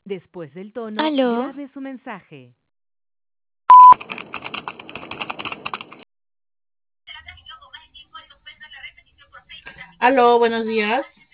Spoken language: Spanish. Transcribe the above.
Después del tono, Aló, grabe su mensaje. Aló, buenos días.